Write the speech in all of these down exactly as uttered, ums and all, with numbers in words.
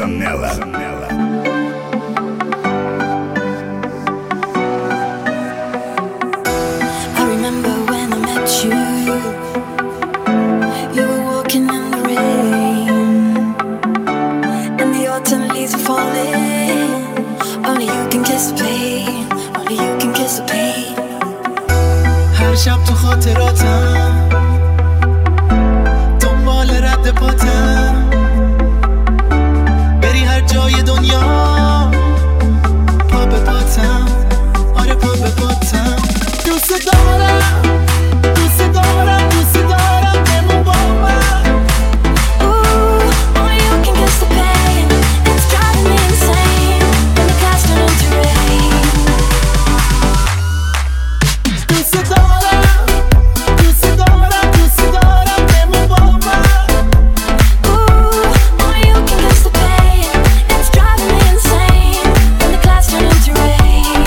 Zanella. I remember when I met you. You were walking in the rain, and the autumn leaves were falling. Only you can kiss the pain. Only you can kiss the pain. هر شب تو خاطراتم دنبال رد پاتم بری هر جای دنیا پا به پاتم آره پا به پاتم دوست دارم دوست دارم دوست دارم بمون با من Ooh, only you can kiss the pain. It's driving me insane. When the clouds turn into rain. دوست دارم دوست دارم دوست دارم بمون با من Ooh, only you can kiss the pain. It's driving me insane. When the clouds turn into rain.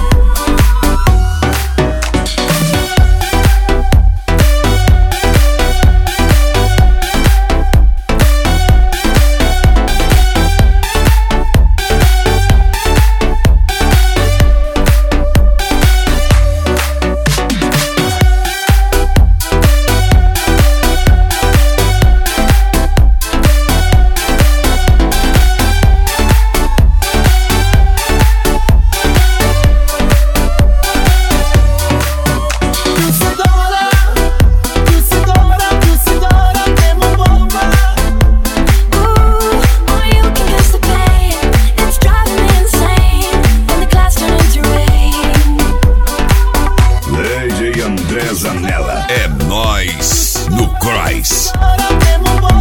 دوست دارم دوست دارم دوست دارم بمون با من Ooh, only you can kiss the pain. It's driving me insane. When the clouds turn into rain. D J André Zanella. É nóis no Cross. دارم بمون با